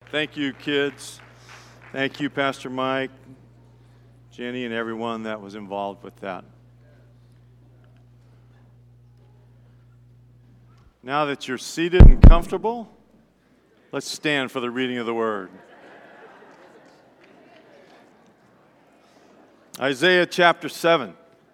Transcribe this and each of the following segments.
Thank you, kids. Thank you, Pastor Mike, Jenny, and everyone that was involved with that. Now that you're seated and comfortable, let's stand for the reading of the Word. Isaiah chapter 7.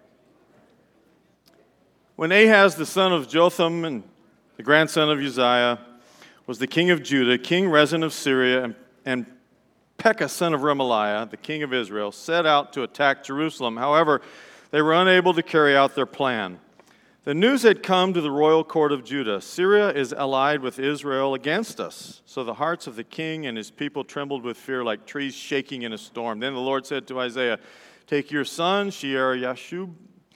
When Ahaz, the son of Jotham and the grandson of Uzziah, was the king of Judah, King Rezin of Syria, and Pekah, son of Remaliah, the king of Israel, set out to attack Jerusalem. However, they were unable to carry out their plan. The news had come to the royal court of Judah. Syria is allied with Israel against us. So the hearts of the king and his people trembled with fear like trees shaking in a storm. Then the Lord said to Isaiah, "Take your son, Shear-Yashub,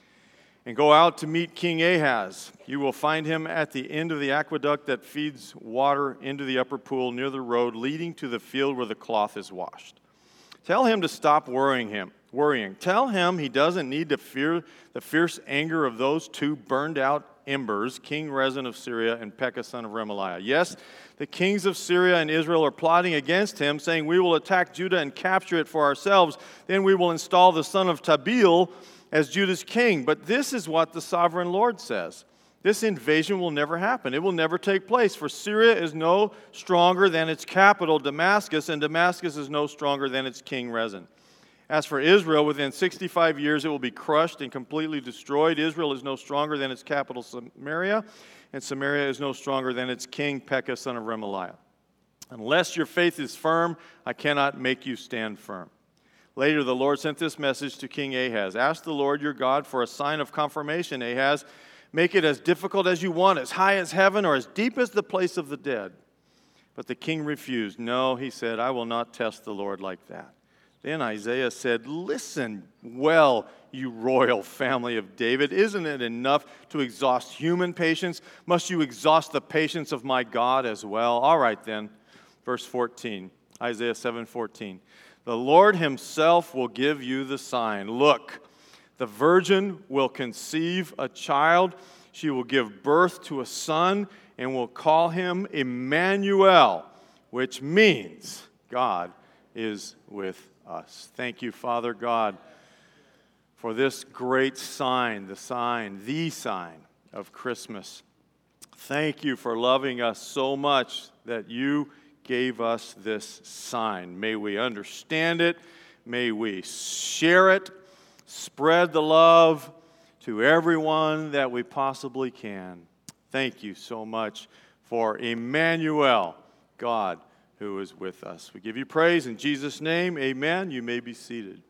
and go out to meet King Ahaz. You will find him at the end of the aqueduct that feeds water into the upper pool near the road leading to the field where the cloth is washed. Tell him to stop worrying. Tell him he doesn't need to fear the fierce anger of those two burned-out embers, King Rezin of Syria and Pekah, son of Remaliah. Yes, the kings of Syria and Israel are plotting against him, saying, 'We will attack Judah and capture it for ourselves. Then we will install the son of Tabeel as Judah's king.' But this is what the sovereign Lord says. This invasion will never happen. It will never take place, for Syria is no stronger than its capital, Damascus, and Damascus is no stronger than its king, Rezin. As for Israel, within 65 years it will be crushed and completely destroyed. Israel is no stronger than its capital, Samaria, and Samaria is no stronger than its king, Pekah, son of Remaliah. Unless your faith is firm, I cannot make you stand firm." Later, the Lord sent this message to King Ahaz. "Ask the Lord your God for a sign of confirmation, Ahaz. Make it as difficult as you want, as high as heaven or as deep as the place of the dead." But the king refused. "No," he said, "I will not test the Lord like that." Then Isaiah said, "Listen well, you royal family of David. Isn't it enough to exhaust human patience? Must you exhaust the patience of my God as well?" All right then, verse 14, Isaiah 7:14. "The Lord himself will give you the sign. Look, the virgin will conceive a child. She will give birth to a son and will call him Emmanuel," which means God is with us. Thank you, Father God, for this great sign, the sign of Christmas. Thank you for loving us so much that you gave us this sign. May we understand it. May we share it. Spread the love to everyone that we possibly can. Thank you so much for Emmanuel, God who is with us. We give you praise in Jesus' name. Amen. You may be seated.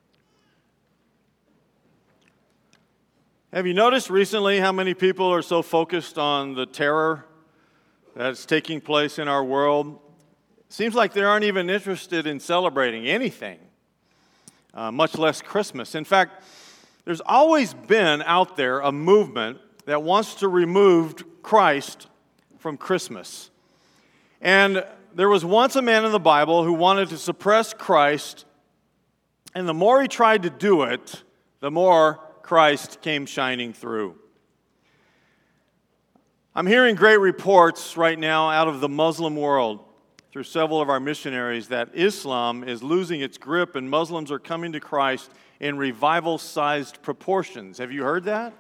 Have you noticed recently how many people are so focused on the terror that's taking place in our world? It seems like they aren't even interested in celebrating anything, much less Christmas. In fact, there's always been out there a movement that wants to remove Christ from Christmas. And there was once a man in the Bible who wanted to suppress Christ, and the more he tried to do it, the more Christ came shining through. I'm hearing great reports right now out of the Muslim world through several of our missionaries that Islam is losing its grip and Muslims are coming to Christ in revival-sized proportions. Have you heard that?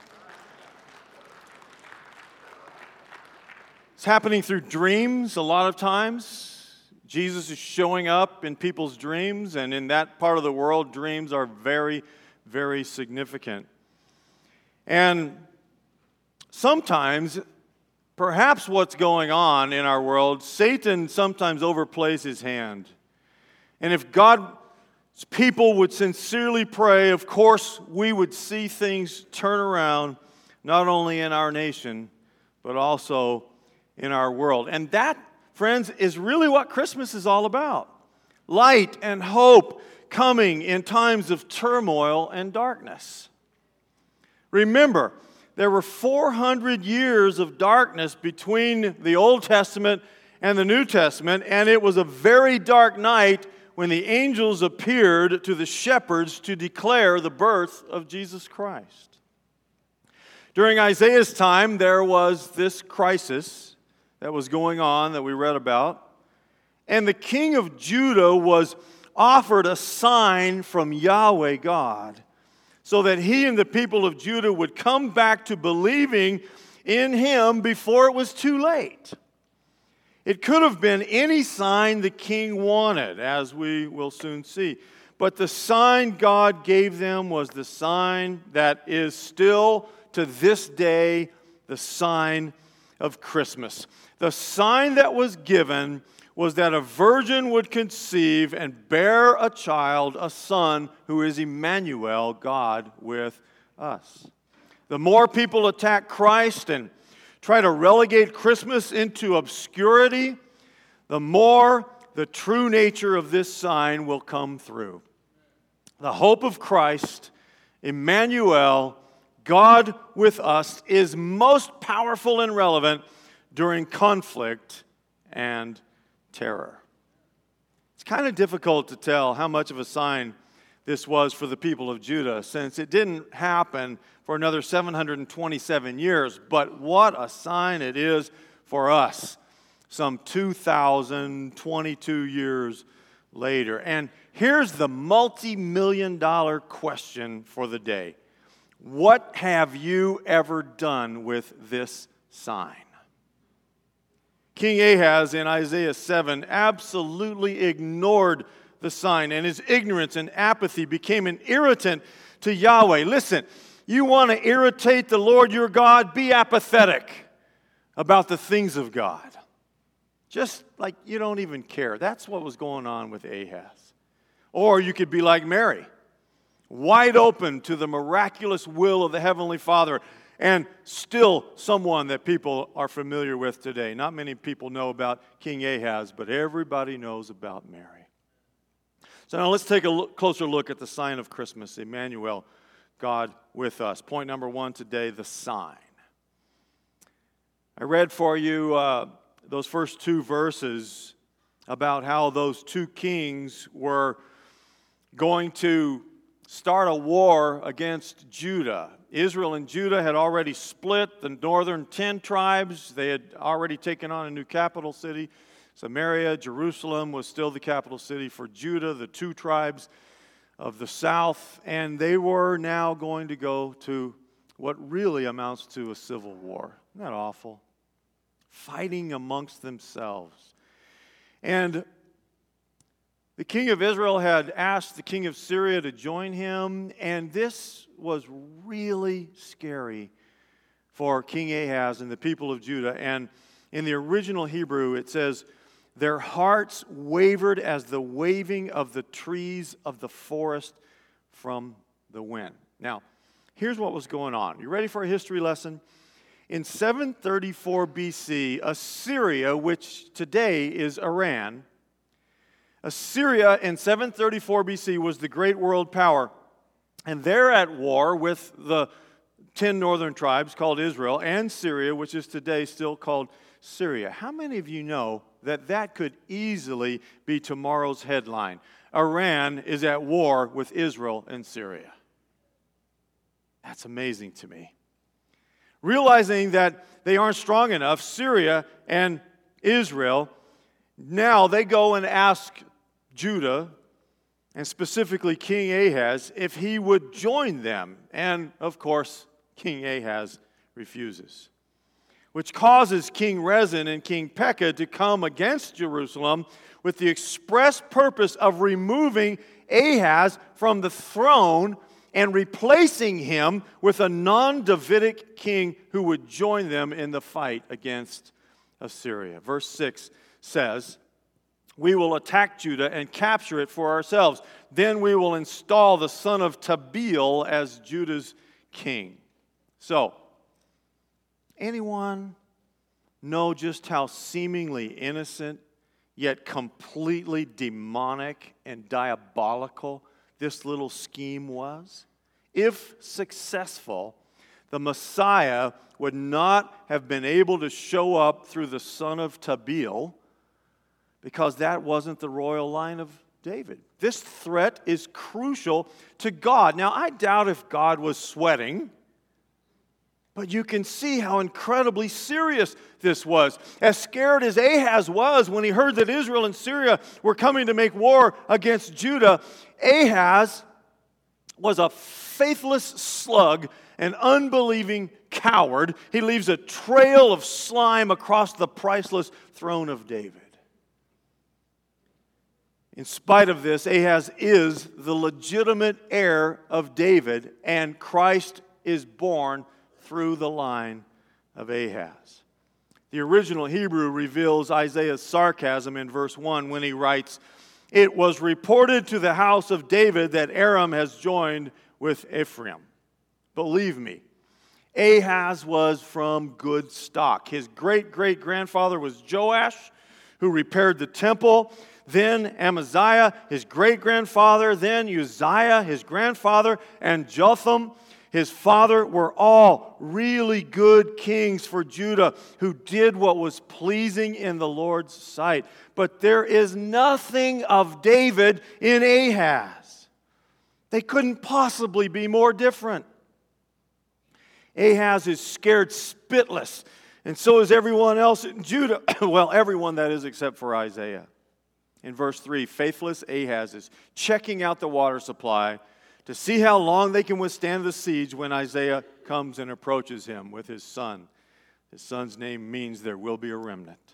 It's happening through dreams a lot of times. Jesus is showing up in people's dreams, and in that part of the world, dreams are very, very significant. And sometimes, perhaps what's going on in our world, Satan sometimes overplays his hand. And if God's people would sincerely pray, of course, we would see things turn around, not only in our nation, but also in our world. And that, friends, is really what Christmas is all about. Light and hope coming in times of turmoil and darkness. Remember, there were 400 years of darkness between the Old Testament and the New Testament, and it was a very dark night when the angels appeared to the shepherds to declare the birth of Jesus Christ. During Isaiah's time, there was this crisis that was going on that we read about, And the king of Judah was offered a sign from Yahweh God, so that he and the people of Judah would come back to believing in him before it was too late. It could have been any sign the king wanted, as we will soon see. But the sign God gave them was the sign that is still to this day the sign of Christmas. The sign that was given was that a virgin would conceive and bear a child, a son, who is Emmanuel, God with us. The more people attack Christ and try to relegate Christmas into obscurity, the more the true nature of this sign will come through. The hope of Christ, Emmanuel, God with us, is most powerful and relevant during conflict and terror. It's kind of difficult to tell how much of a sign this was for the people of Judah, since it didn't happen for another 727 years. But what a sign it is for us, some 2,022 years later. And here's the multi-million-dollar question for the day. What have you ever done with this sign? King Ahaz in Isaiah 7 absolutely ignored the sign, and his ignorance and apathy became an irritant to Yahweh. Listen, you want to irritate the Lord your God? Be apathetic about the things of God. Just like you don't even care. That's what was going on with Ahaz. Or you could be like Mary, wide open to the miraculous will of the Heavenly Father, and still someone that people are familiar with today. Not many people know about King Ahaz, but everybody knows about Mary. So now let's take a closer look at the sign of Christmas, Emmanuel, God with us. Point number one today, the sign. I read for you those first two verses about how those two kings were going to start a war against Judah. Israel and Judah had already split. The northern 10 tribes, they had already taken on a new capital city. Samaria, Jerusalem was still the capital city for Judah, the 2 tribes of the south. And they were now going to go to what really amounts to a civil war. Isn't that awful? Fighting amongst themselves. And the king of Israel had asked the king of Syria to join him, and this was really scary for King Ahaz and the people of Judah. And in the original Hebrew, it says, their hearts wavered as the waving of the trees of the forest from the wind. Now, here's what was going on. You ready for a history lesson? In 734 BC, Assyria, which today is Iran, Assyria in 734 BC was the great world power, and they're at war with the 10 northern tribes called Israel and Syria, which is today still called Syria. How many of you know that that could easily be tomorrow's headline? Iran is at war with Israel and Syria. That's amazing to me. Realizing that they aren't strong enough, Syria and Israel, now they go and ask Judah, and specifically King Ahaz, if he would join them. And, of course, King Ahaz refuses, which causes King Rezin and King Pekah to come against Jerusalem with the express purpose of removing Ahaz from the throne and replacing him with a non-Davidic king who would join them in the fight against Assyria. Verse 6 says, we will attack Judah and capture it for ourselves. Then we will install the son of Tabeel as Judah's king. So, anyone know just how seemingly innocent yet completely demonic and diabolical this little scheme was? If successful, the Messiah would not have been able to show up through the son of Tabeel, because that wasn't the royal line of David. This threat is crucial to God. Now, I doubt if God was sweating, But you can see how incredibly serious this was. As scared as Ahaz was when he heard that Israel and Syria were coming to make war against Judah, Ahaz was a faithless slug, an unbelieving coward. He leaves a trail of slime across the priceless throne of David. In spite of this, Ahaz is the legitimate heir of David, and Christ is born through the line of Ahaz. The original Hebrew reveals Isaiah's sarcasm in verse 1 when he writes, "It was reported to the house of David that Aram has joined with Ephraim." Believe me, Ahaz was from good stock. His great-great-grandfather was Joash, who repaired the temple. Then Amaziah, his great-grandfather. Then Uzziah, his grandfather. And Jotham, his father, were all really good kings for Judah who did what was pleasing in the Lord's sight. But there is nothing of David in Ahaz. They couldn't possibly be more different. Ahaz is scared spitless, and so is everyone else in Judah. Well, everyone that is except for Isaiah. In verse 3, faithless Ahaz is checking out the water supply to see how long they can withstand the siege when Isaiah comes and approaches him with his son. His son's name means there will be a remnant.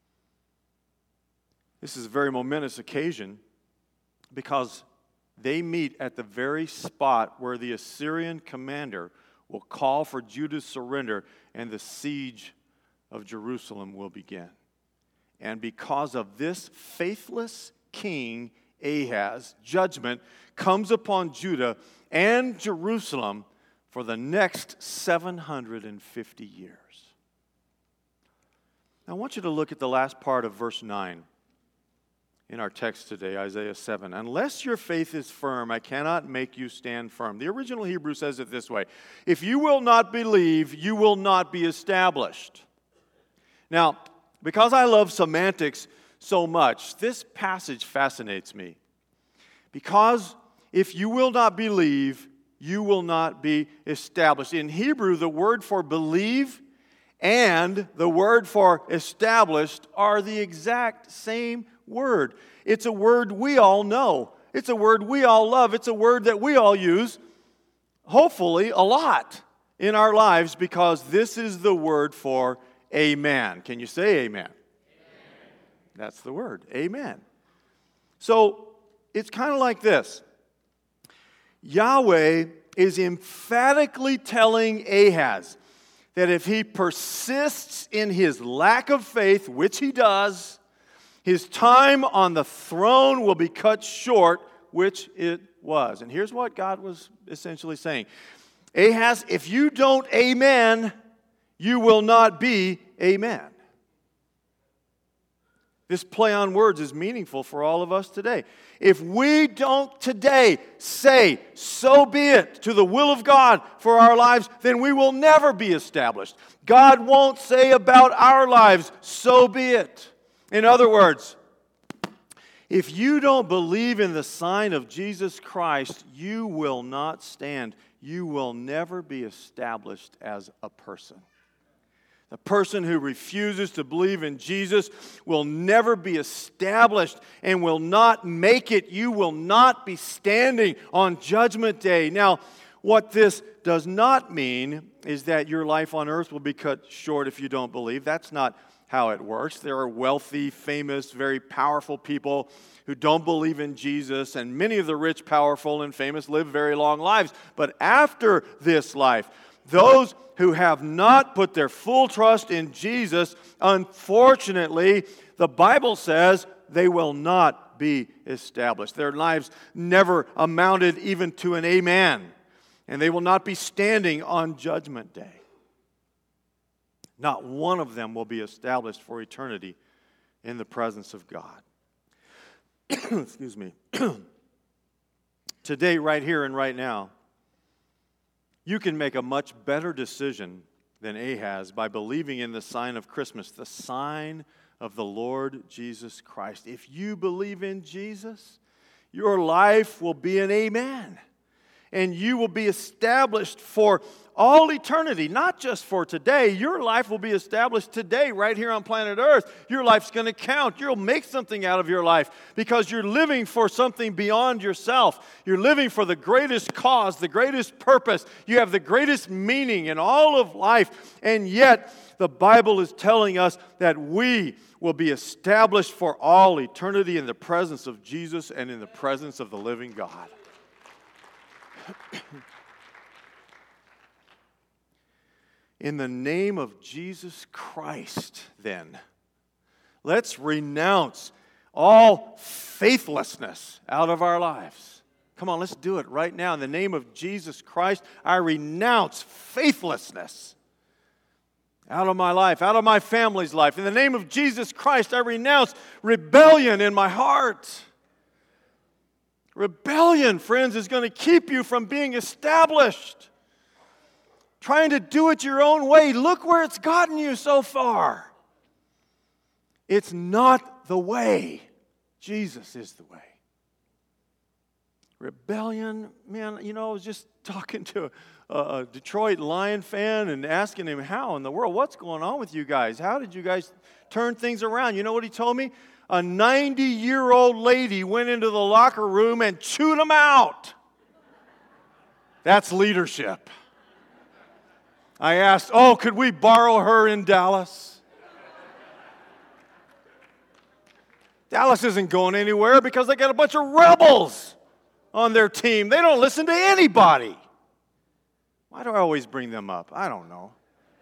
This is a very momentous occasion because they meet at the very spot where the Assyrian commander will call for Judah's surrender and the siege of Jerusalem will begin. And because of this faithless king Ahaz, judgment comes upon Judah and Jerusalem for the next 750 years. Now, I want you to look at the last part of verse 9 in our text today, Isaiah 7. "Unless your faith is firm, I cannot make you stand firm." The original Hebrew says it this way: "If you will not believe, you will not be established." Now, because I love semantics so much, this passage fascinates me. Because if you will not believe, you will not be established. In Hebrew, the word for believe and the word for established are the exact same word. It's a word we all know. It's a word we all love. It's a word that we all use, hopefully, a lot in our lives because this is the word for amen. Can you say amen? Amen. That's the word, amen. So it's kind of like this. Yahweh is emphatically telling Ahaz that if he persists in his lack of faith, which he does, his time on the throne will be cut short, which it was. And here's what God was essentially saying. Ahaz, if you don't amen, you will not be amen. This play on words is meaningful for all of us today. If we don't today say, so be it, to the will of God for our lives, then we will never be established. God won't say about our lives, so be it. In other words, if you don't believe in the sign of Jesus Christ, you will not stand. You will never be established as a person. The person who refuses to believe in Jesus will never be established and will not make it. You will not be standing on Judgment Day. Now, what this does not mean is that your life on earth will be cut short if you don't believe. That's not how it works. There are wealthy, famous, very powerful people who don't believe in Jesus, and many of the rich, powerful, and famous live very long lives. But after this life, those who have not put their full trust in Jesus, unfortunately, the Bible says they will not be established. Their lives never amounted even to an amen, and they will not be standing on Judgment Day. Not one of them will be established for eternity in the presence of God. Excuse me. Today, right here and right now, you can make a much better decision than Ahaz by believing in the sign of Christmas, the sign of the Lord Jesus Christ. If you believe in Jesus, your life will be an amen. and you will be established for all eternity, not just for today. Your life will be established today right here on planet Earth. Your life's going to count. You'll make something out of your life because you're living for something beyond yourself. You're living for the greatest cause, the greatest purpose. You have the greatest meaning in all of life. And yet, the Bible is telling us that we will be established for all eternity in the presence of Jesus and in the presence of the living God. In the name of Jesus Christ, then, let's renounce all faithlessness out of our lives. Come on, let's do it right now. In the name of Jesus Christ, I renounce faithlessness out of my life, out of my family's life. In the name of Jesus Christ, I renounce rebellion in my heart. Rebellion, friends, is going to keep you from being established. Trying to do it your own way. Look where it's gotten you so far. It's not the way. Jesus is the way. Rebellion, man, I was just talking to a Detroit Lion fan and asking him, how in the world, what's going on with you guys? How did you guys turn things around? You know what he told me? A 90-year-old lady went into the locker room and chewed them out. That's leadership. I asked, could we borrow her in Dallas? Dallas isn't going anywhere because they got a bunch of rebels on their team. They don't listen to anybody. Why do I always bring them up? I don't know.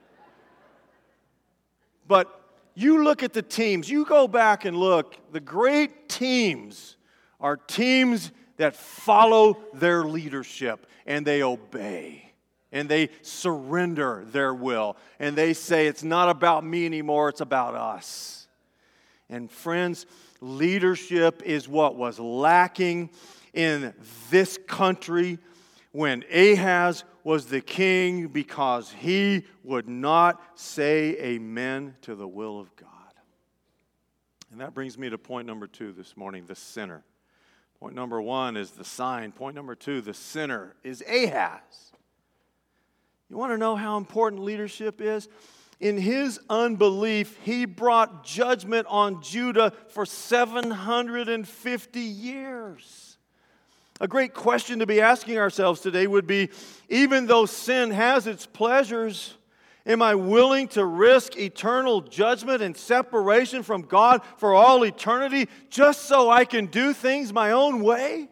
But you look at the teams. You go back and look. The great teams are teams that follow their leadership and they obey. And they surrender their will. And they say, it's not about me anymore, it's about us. And friends, leadership is what was lacking in this country when Ahaz was the king because he would not say amen to the will of God. And that brings me to point number 2 this morning, the sinner. Point number 1 is the sign. Point number 2, the sinner, is Ahaz. You want to know how important leadership is? In his unbelief, he brought judgment on Judah for 750 years. A great question to be asking ourselves today would be, even though sin has its pleasures, am I willing to risk eternal judgment and separation from God for all eternity just so I can do things my own way?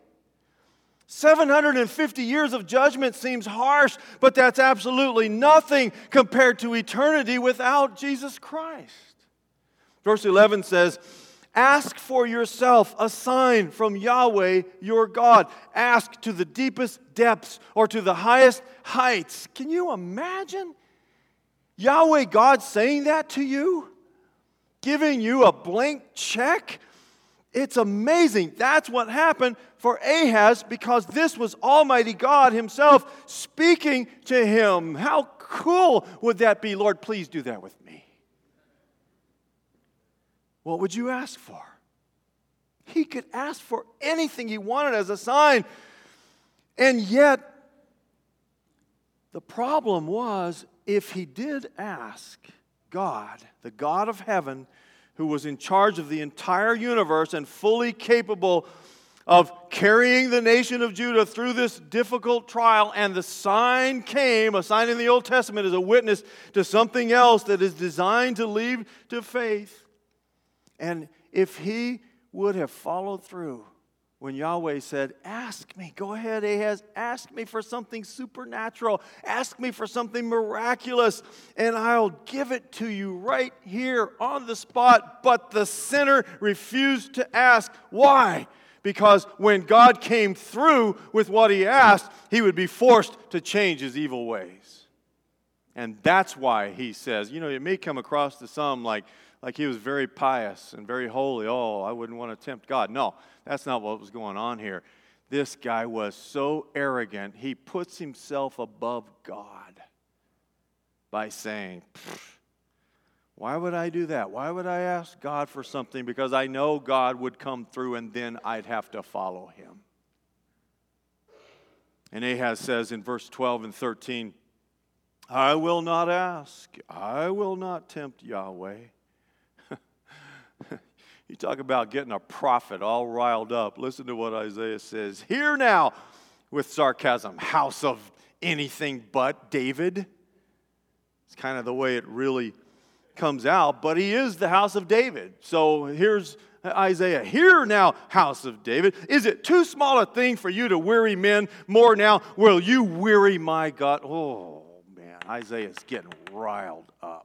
750 years of judgment seems harsh, but that's absolutely nothing compared to eternity without Jesus Christ. Verse 11 says, ask for yourself a sign from Yahweh your God. Ask to the deepest depths or to the highest heights. Can you imagine Yahweh God saying that to you? Giving you a blank check? It's amazing. That's what happened for Ahaz because this was Almighty God Himself speaking to him. How cool would that be? Lord, please do that with me. What would you ask for? He could ask for anything he wanted as a sign. And yet, the problem was if he did ask God, the God of heaven, who was in charge of the entire universe and fully capable of carrying the nation of Judah through this difficult trial, and the sign came, a sign in the Old Testament is a witness to something else that is designed to lead to faith. And if he would have followed through when Yahweh said, ask me, go ahead, Ahaz, ask me for something supernatural, ask me for something miraculous, and I'll give it to you right here on the spot. But the sinner refused to ask. Why? Because when God came through with what he asked, he would be forced to change his evil ways. And that's why he says, it may come across to some like he was very pious and very holy. Oh, I wouldn't want to tempt God. No, that's not what was going on here. This guy was so arrogant, he puts himself above God by saying, why would I do that? Why would I ask God for something? Because I know God would come through and then I'd have to follow him. And Ahaz says in verse 12 and 13, I will not ask, I will not tempt Yahweh. You talk about getting a prophet all riled up. Listen to what Isaiah says. Hear now, with sarcasm, house of anything but David. It's kind of the way it really comes out, but he is the house of David. So here's Isaiah. Hear now, house of David. Is it too small a thing for you to weary men? More now will you weary my God? Oh, man, Isaiah's getting riled up.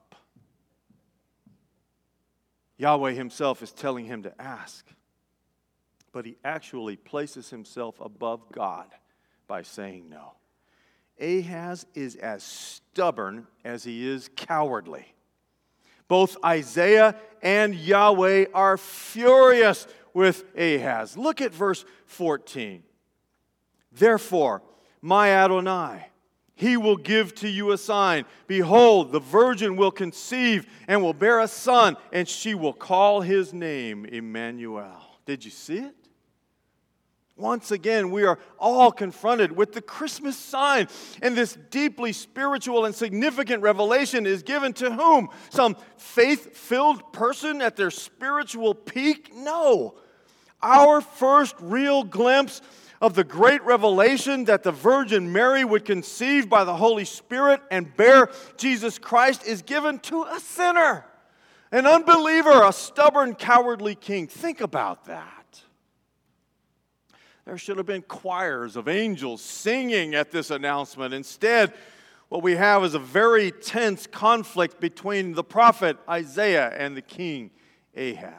Yahweh himself is telling him to ask, but he actually places himself above God by saying no. Ahaz is as stubborn as he is cowardly. Both Isaiah and Yahweh are furious with Ahaz. Look at verse 14. Therefore, my Adonai, he will give to you a sign. Behold, the virgin will conceive and will bear a son, and she will call his name Emmanuel. Did you see it? Once again, we are all confronted with the Christmas sign. And this deeply spiritual and significant revelation is given to whom? Some faith-filled person at their spiritual peak? No. Our first real glimpse of the great revelation that the Virgin Mary would conceive by the Holy Spirit and bear Jesus Christ is given to a sinner, an unbeliever, a stubborn, cowardly king. Think about that. There should have been choirs of angels singing at this announcement. Instead, what we have is a very tense conflict between the prophet Isaiah and the king Ahaz.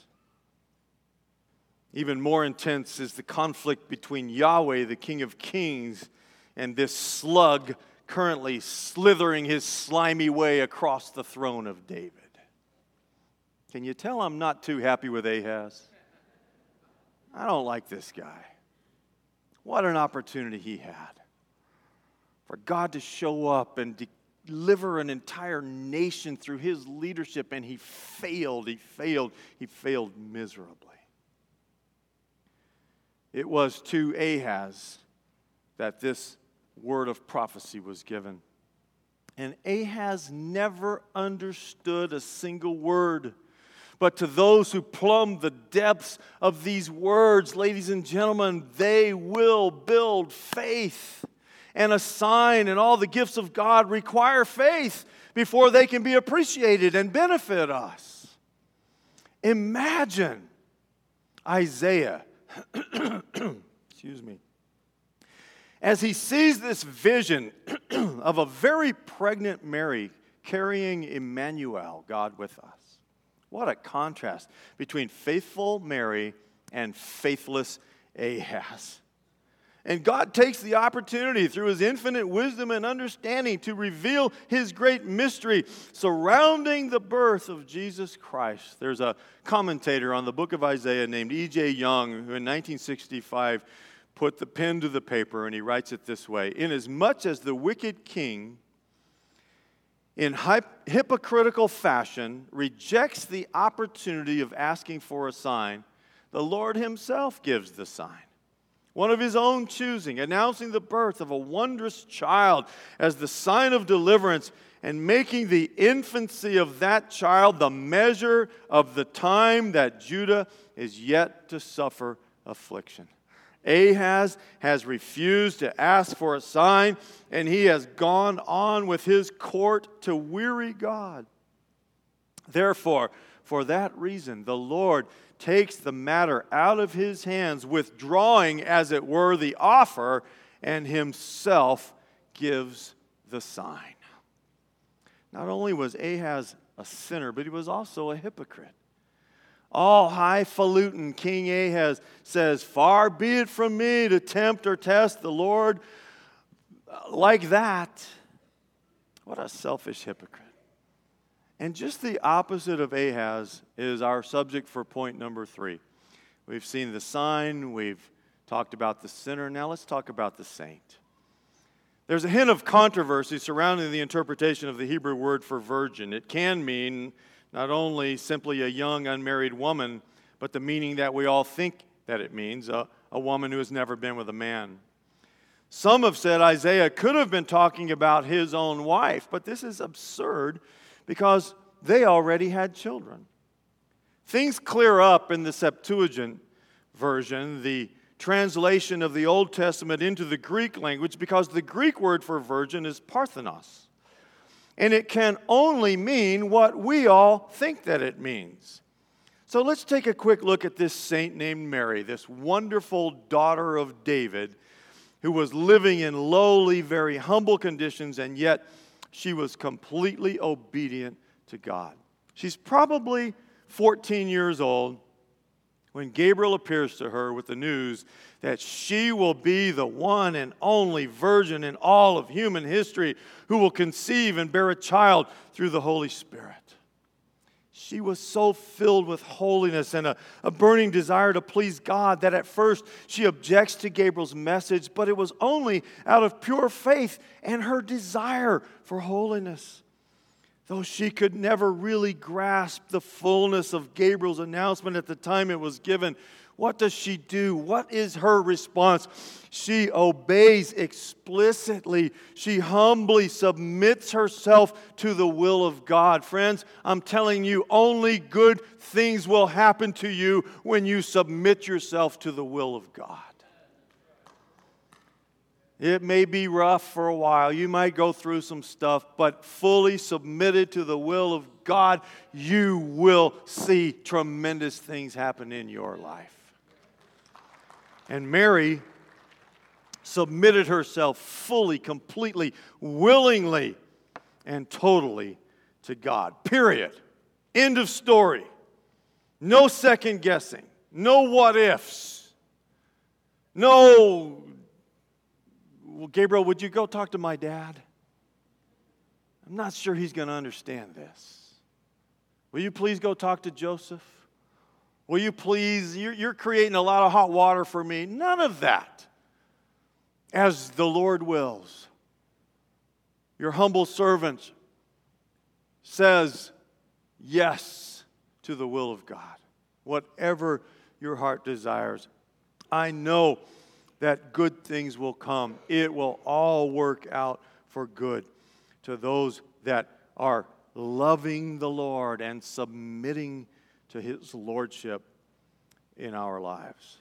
Even more intense is the conflict between Yahweh, the King of Kings, and this slug currently slithering his slimy way across the throne of David. Can you tell I'm not too happy with Ahaz? I don't like this guy. What an opportunity he had for God to show up and deliver an entire nation through his leadership, and he failed miserably. It was to Ahaz that this word of prophecy was given. And Ahaz never understood a single word. But to those who plumb the depths of these words, ladies and gentlemen, they will build faith. And a sign and all the gifts of God require faith before they can be appreciated and benefit us. Imagine Isaiah, excuse me, as he sees this vision of a very pregnant Mary carrying Emmanuel, God with us. What a contrast between faithful Mary and faithless Ahaz. And God takes the opportunity through his infinite wisdom and understanding to reveal his great mystery surrounding the birth of Jesus Christ. There's a commentator on the book of Isaiah named E.J. Young who in 1965 put the pen to the paper, and he writes it this way: inasmuch as the wicked king in hypocritical fashion rejects the opportunity of asking for a sign, the Lord himself gives the sign, one of his own choosing, announcing the birth of a wondrous child as the sign of deliverance, and making the infancy of that child the measure of the time that Judah is yet to suffer affliction. Ahaz has refused to ask for a sign, and he has gone on with his court to weary God. Therefore, for that reason, the Lord takes the matter out of his hands, withdrawing, as it were, the offer, and himself gives the sign. Not only was Ahaz a sinner, but he was also a hypocrite. All highfalutin King Ahaz says, "Far be it from me to tempt or test the Lord like that." What a selfish hypocrite. And just the opposite of Ahaz is our subject for point number 3. We've seen the sign, we've talked about the sinner, now let's talk about the saint. There's a hint of controversy surrounding the interpretation of the Hebrew word for virgin. It can mean not only simply a young unmarried woman, but the meaning that we all think that it means, a woman who has never been with a man. Some have said Isaiah could have been talking about his own wife, but this is absurd because they already had children. Things clear up in the Septuagint version, the translation of the Old Testament into the Greek language, because the Greek word for virgin is parthenos. And it can only mean what we all think that it means. So let's take a quick look at this saint named Mary, this wonderful daughter of David, who was living in lowly, very humble conditions, and yet she was completely obedient to God. She's probably 14 years old when Gabriel appears to her with the news that she will be the one and only virgin in all of human history who will conceive and bear a child through the Holy Spirit. She was so filled with holiness and a burning desire to please God that at first she objects to Gabriel's message, but it was only out of pure faith and her desire for holiness. Though she could never really grasp the fullness of Gabriel's announcement at the time it was given, what does she do? What is her response? She obeys explicitly. She humbly submits herself to the will of God. Friends, I'm telling you, only good things will happen to you when you submit yourself to the will of God. It may be rough for a while. You might go through some stuff, but fully submitted to the will of God, you will see tremendous things happen in your life. And Mary submitted herself fully, completely, willingly, and totally to God. Period. End of story. No second guessing. No what ifs. No, well, Gabriel, would you go talk to my dad? I'm not sure he's going to understand this. Will you please go talk to Joseph? Will you please, you're creating a lot of hot water for me. None of that. As the Lord wills. Your humble servant says yes to the will of God. Whatever your heart desires. I know that good things will come. It will all work out for good to those that are loving the Lord and submitting to His lordship in our lives.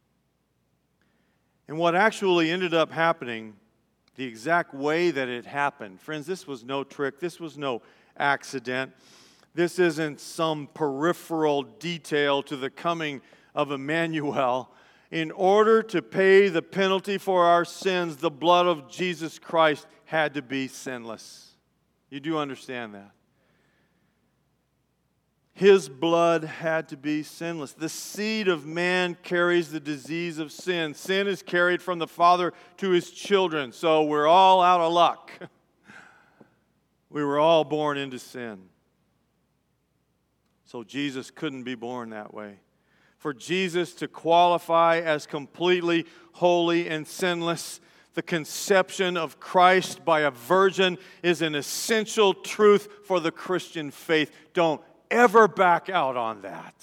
And what actually ended up happening, the exact way that it happened, friends, this was no trick. This was no accident. This isn't some peripheral detail to the coming of Emmanuel. In order to pay the penalty for our sins, the blood of Jesus Christ had to be sinless. You do understand that? His blood had to be sinless. The seed of man carries the disease of sin. Sin is carried from the father to his children. So we're all out of luck. We were all born into sin. So Jesus couldn't be born that way. For Jesus to qualify as completely holy and sinless, the conception of Christ by a virgin is an essential truth for the Christian faith. Don't ever back out on that.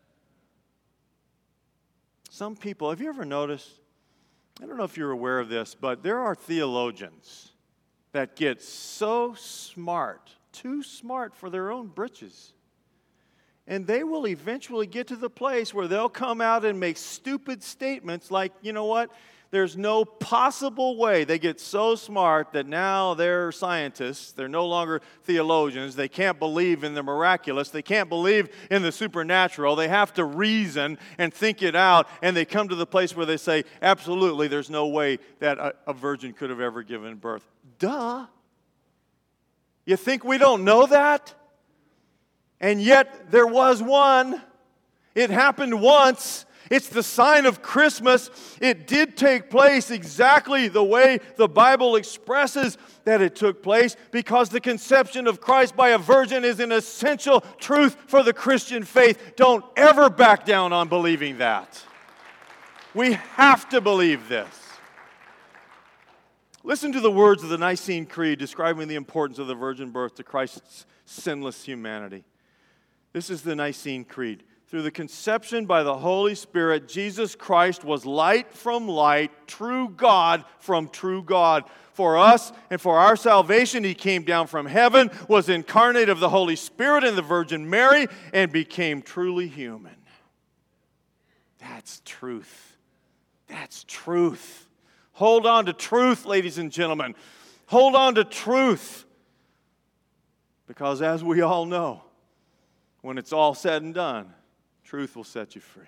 Some people, have you ever noticed, I don't know if you're aware of this, but there are theologians that get so smart, too smart for their own britches. And they will eventually get to the place where they'll come out and make stupid statements like, you know what, there's no possible way. They get so smart that now they're scientists. They're no longer theologians. They can't believe in the miraculous. They can't believe in the supernatural. They have to reason and think it out. And they come to the place where they say, absolutely, there's no way that a virgin could have ever given birth. Duh. You think we don't know that? And yet there was one. It happened once. It's the sign of Christmas. It did take place exactly the way the Bible expresses that it took place, because the conception of Christ by a virgin is an essential truth for the Christian faith. Don't ever back down on believing that. We have to believe this. Listen to the words of the Nicene Creed describing the importance of the virgin birth to Christ's sinless humanity. This is the Nicene Creed. through the conception by the Holy Spirit, Jesus Christ was light from light, true God from true God. For us and for our salvation, He came down from heaven, was incarnate of the Holy Spirit and the Virgin Mary, and became truly human. That's truth. That's truth. Hold on to truth, ladies and gentlemen. Hold on to truth. Because as we all know, when it's all said and done, truth will set you free.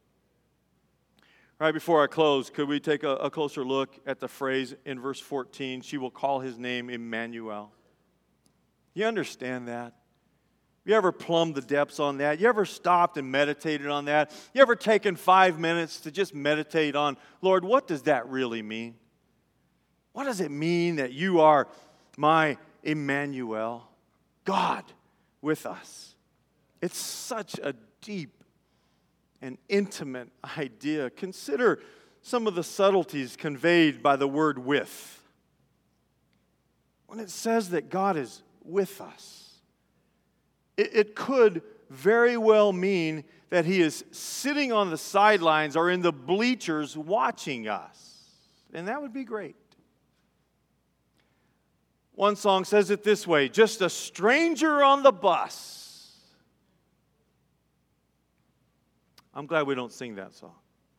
Right before I close, could we take a closer look at the phrase in verse 14, she will call His name Emmanuel. You understand that? You ever plumbed the depths on that? You ever stopped and meditated on that? You ever taken 5 minutes to just meditate on, Lord, what does that really mean? What does it mean that you are my Emmanuel, God with us? It's such a deep and intimate idea. Consider some of the subtleties conveyed by the word with. When it says that God is with us, it could very well mean that He is sitting on the sidelines or in the bleachers watching us. And that would be great. One song says it this way, just a stranger on the bus. I'm glad we don't sing that song.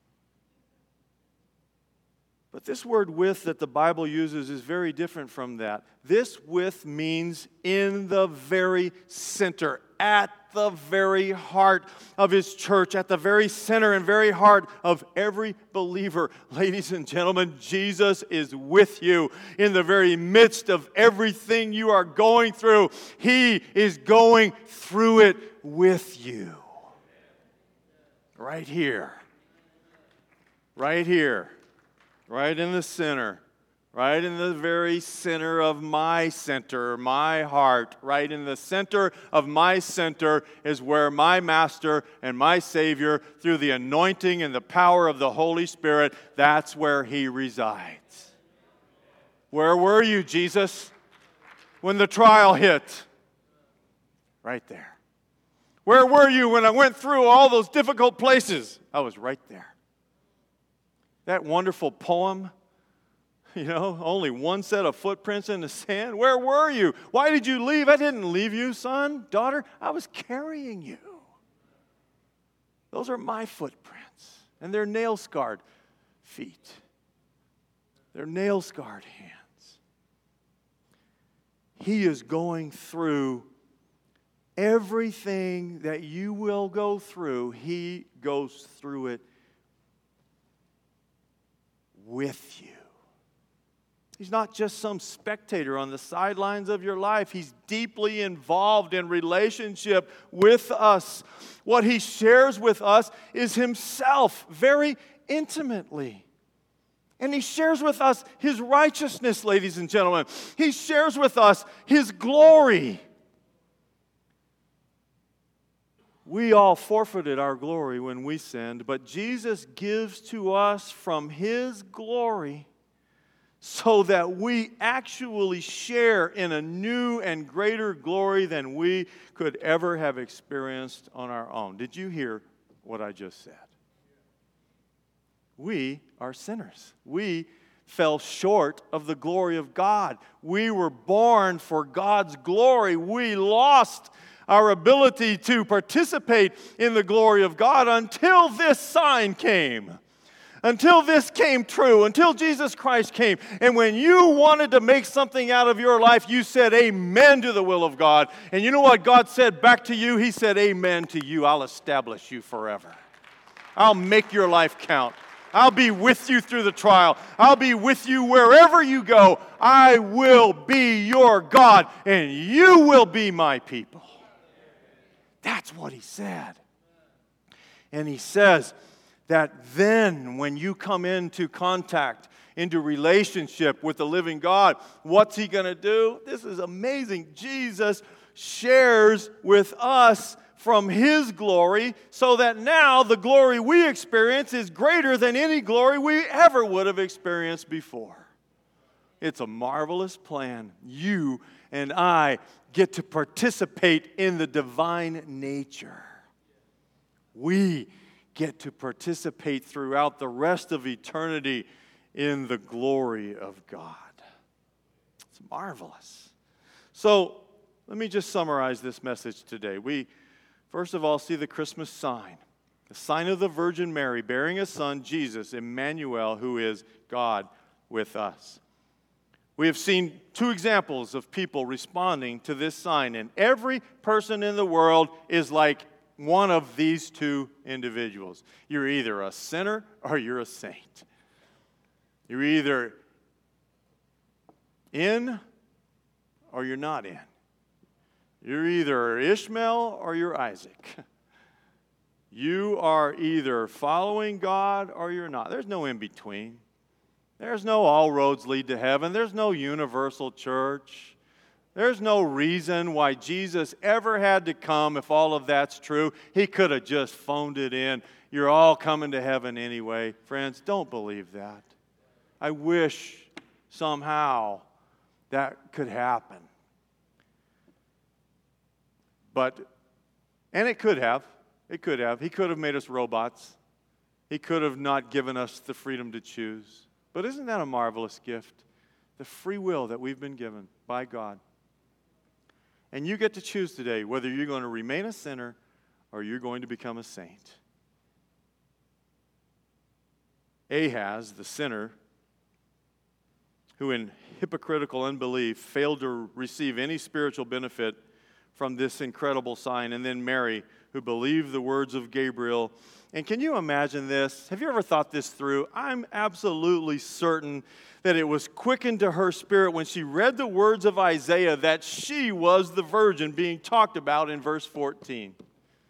But this word with that the Bible uses is very different from that. This with means in the very center, at the very heart of His church, at the very center and very heart of every believer. Ladies and gentlemen, Jesus is with you in the very midst of everything you are going through. He is going through it with you. Right here. Right here. Right in the center. Right in the very center of my center, my heart. Right in the center of my center is where my Master and my Savior, through the anointing and the power of the Holy Spirit, that's where He resides. Where were you, Jesus, when the trial hit? Right there. Where were you when I went through all those difficult places? I was right there. That wonderful poem, only one set of footprints in the sand. Where were you? Why did you leave? I didn't leave you, son, daughter. I was carrying you. Those are my footprints, and they're nail-scarred feet. They're nail-scarred hands. He is going through everything that you will go through. He goes through it with you. He's not just some spectator on the sidelines of your life. He's deeply involved in relationship with us. What He shares with us is Himself very intimately. And He shares with us His righteousness, ladies and gentlemen. He shares with us His glory. We all forfeited our glory when we sinned, but Jesus gives to us from His glory so that we actually share in a new and greater glory than we could ever have experienced on our own. Did you hear what I just said? We are sinners. We fell short of the glory of God. We were born for God's glory. We lost our ability to participate in the glory of God until this sign came. Until this came true. Until Jesus Christ came. And when you wanted to make something out of your life, you said amen to the will of God. And you know what God said back to you? He said amen to you. I'll establish you forever. I'll make your life count. I'll be with you through the trial. I'll be with you wherever you go. I will be your God, and you will be my people. That's what He said. And He says that then when you come into contact, into relationship with the living God, what's He going to do? This is amazing. Jesus shares with us from His glory so that now the glory we experience is greater than any glory we ever would have experienced before. It's a marvelous plan. You and I get to participate in the divine nature. we get to participate throughout the rest of eternity in the glory of God. It's marvelous. So, let me just summarize this message today. We, first of all, see the Christmas sign. The sign of the Virgin Mary bearing a son, Jesus, Emmanuel, who is God with us. We have seen two examples of people responding to this sign, and every person in the world is like one of these two individuals. You're either a sinner or you're a saint. You're either in or you're not in. You're either Ishmael or you're Isaac. You are either following God or you're not. There's no in between. There's no all roads lead to heaven. There's no universal church. There's no reason why Jesus ever had to come if all of that's true. He could have just phoned it in. You're all coming to heaven anyway. Friends, don't believe that. I wish somehow that could happen. And it could have. It could have. He could have made us robots. He could have not given us the freedom to choose. But isn't that a marvelous gift? The free will that we've been given by God. And you get to choose today whether you're going to remain a sinner or you're going to become a saint. Ahaz, the sinner, who in hypocritical unbelief failed to receive any spiritual benefit from this incredible sign, and then Mary, who believed the words of Gabriel. And can you imagine this? Have you ever thought this through? I'm absolutely certain that it was quickened to her spirit when she read the words of Isaiah that she was the virgin being talked about in verse 14. Can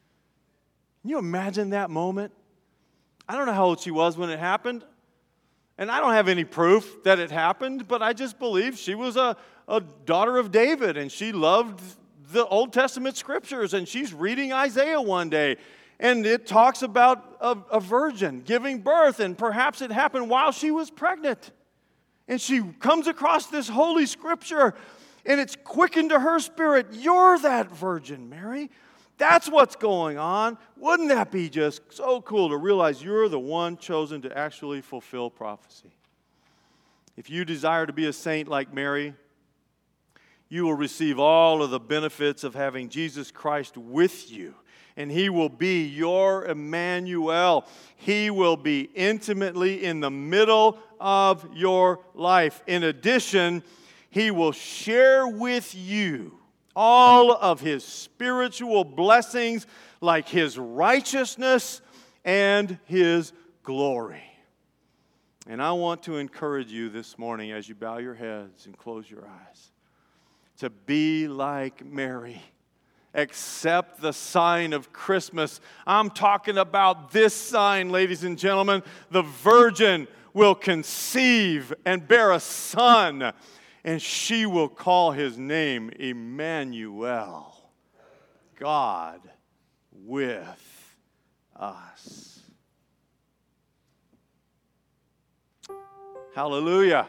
you imagine that moment? I don't know how old she was when it happened, and I don't have any proof that it happened, but I just believe she was a daughter of David, and she loved the Old Testament scriptures, and she's reading Isaiah one day, and it talks about a virgin giving birth, and perhaps it happened while she was pregnant. And she comes across this holy scripture, and it's quickened to her spirit. You're that virgin, Mary. That's what's going on. Wouldn't that be just so cool to realize you're the one chosen to actually fulfill prophecy? If you desire to be a saint like Mary, you will receive all of the benefits of having Jesus Christ with you. And He will be your Emmanuel. He will be intimately in the middle of your life. In addition, He will share with you all of His spiritual blessings, like His righteousness and His glory. And I want to encourage you this morning as you bow your heads and close your eyes to be like Mary. Accept the sign of Christmas. I'm talking about this sign, ladies and gentlemen. The virgin will conceive and bear a son, and she will call his name Emmanuel, God with us. Hallelujah.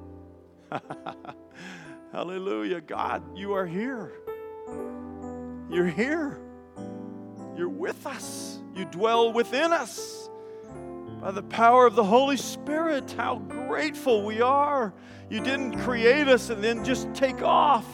Hallelujah. God, you are here. You're here. You're with us. You dwell within us. By the power of the Holy Spirit, how grateful we are. You didn't create us and then just take off.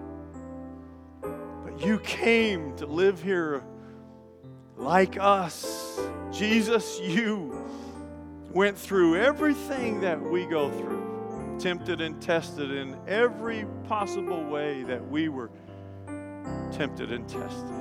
But you came to live here like us. Jesus, you went through everything that we go through. Tempted and tested in every possible way that we were tempted and tested.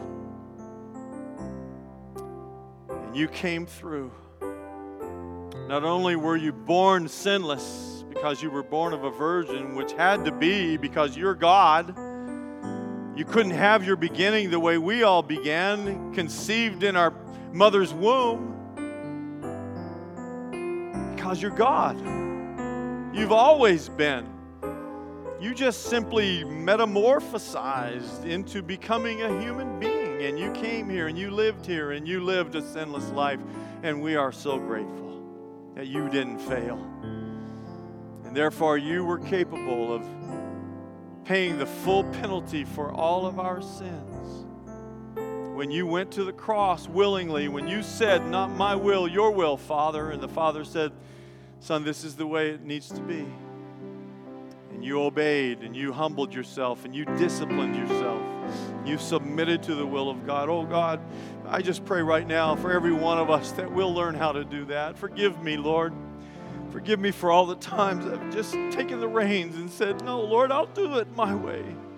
And you came through. Not only were you born sinless because you were born of a virgin, which had to be because you're God. You couldn't have your beginning the way we all began, conceived in our mother's womb, because you're God. You've always been. You just simply metamorphosized into becoming a human being, and you came here and you lived here and you lived a sinless life, and we are so grateful that you didn't fail. And therefore you were capable of paying the full penalty for all of our sins. when you went to the cross willingly, when you said, not my will, your will, Father, and the Father said, Son, this is the way it needs to be. And you obeyed, and you humbled yourself, and you disciplined yourself. You submitted to the will of God. Oh God, I just pray right now for every one of us that we'll learn how to do that. Forgive me, Lord. Forgive me for all the times I've just taken the reins and said, no, Lord, I'll do it my way.